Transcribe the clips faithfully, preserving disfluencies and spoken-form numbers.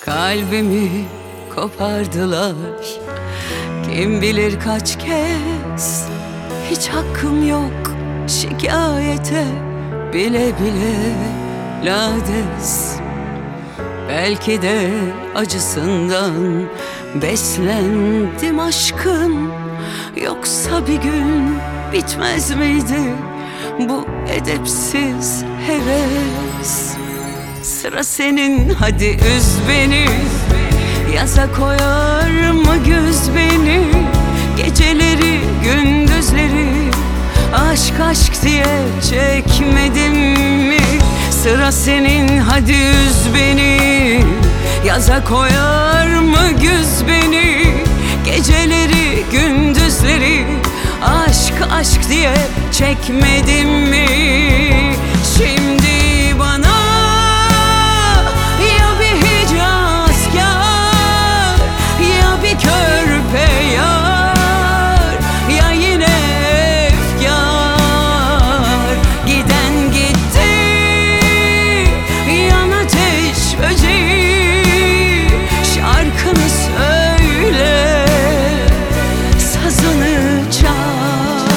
Kalbimi kopardılar, kim bilir kaç kez. Hiç hakkım yok şikayete, bile bile lades. Belki de acısından beslendim aşkın. Yoksa bir gün bitmez miydi bu edepsiz heves? Sıra senin, hadi üz beni, yaza koyar mı güz beni? Geceleri gündüzleri aşk aşk diye çekmedim mi? Sıra senin, hadi üz beni, yaza koyar mı güz beni? Geceleri gündüzleri aşk aşk diye çekmedim mi? Şimdi bana ya bir hicazkar, ya bir körpe yar, ya yine efkar. Giden gitti, yan ateş böceği. Şarkını söyle, sazını çal.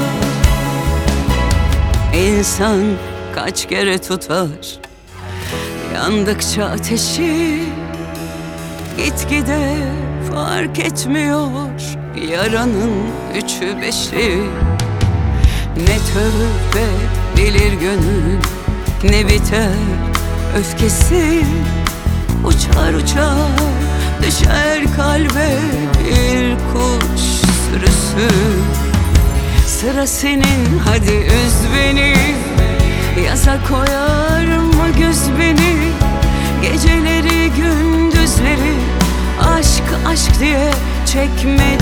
İnsan kaç kere tutar yandıkça ateşi, gitgide fark etmiyor yaranın üçü beşi. Ne tövbe bilir gönül, ne biter öfkesi. Uçar uçar düşer kalbe bir kuş sürüsü. Sıra senin, hadi üz beni, yaza koyar mı güz beni? Geceleri gündüzleri aşk aşk diye çekme